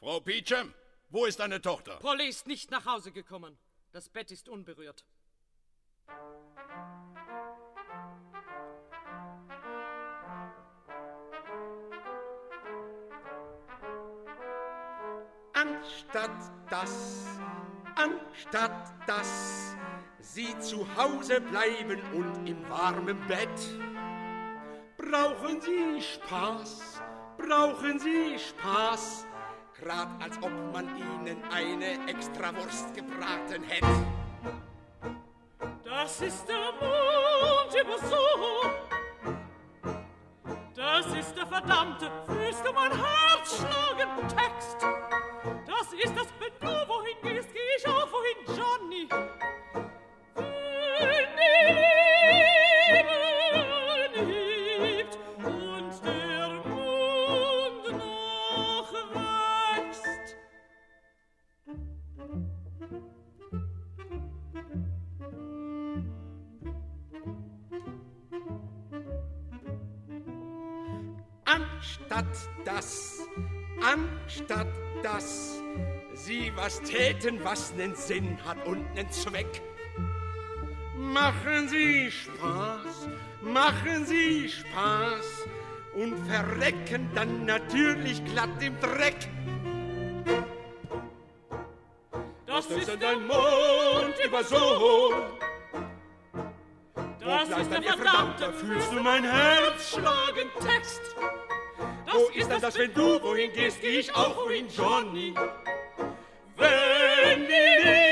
Frau Peacham, wo ist deine Tochter? Polly ist nicht nach Hause gekommen. Das Bett ist unberührt. Anstatt dass Sie zu Hause bleiben und im warmen Bett, brauchen Sie Spaß, grad als ob man Ihnen eine Extrawurst gebraten hätte. Das ist der Mond über Sohn. Das ist der verdammte, fühlst du mein Herz schlagen, Text. Das ist das, wenn du wohin gehst, geh ich auch wohin, Johnny. Wenn die Liebe liebt und der Mond noch wächst. Anstatt dass Sie was täten, was nen Sinn hat und nen Zweck. Machen Sie Spaß und verrecken dann natürlich glatt im Dreck. Das ist ein Mond über Sohn. Das Wo ist bleibt der dann Ihr verdammte, fühlst du mein Herz schlagen, Text? Wo ist dann das, wenn du wohin gehst, geh ich auch wohin, Johnny? Wenn die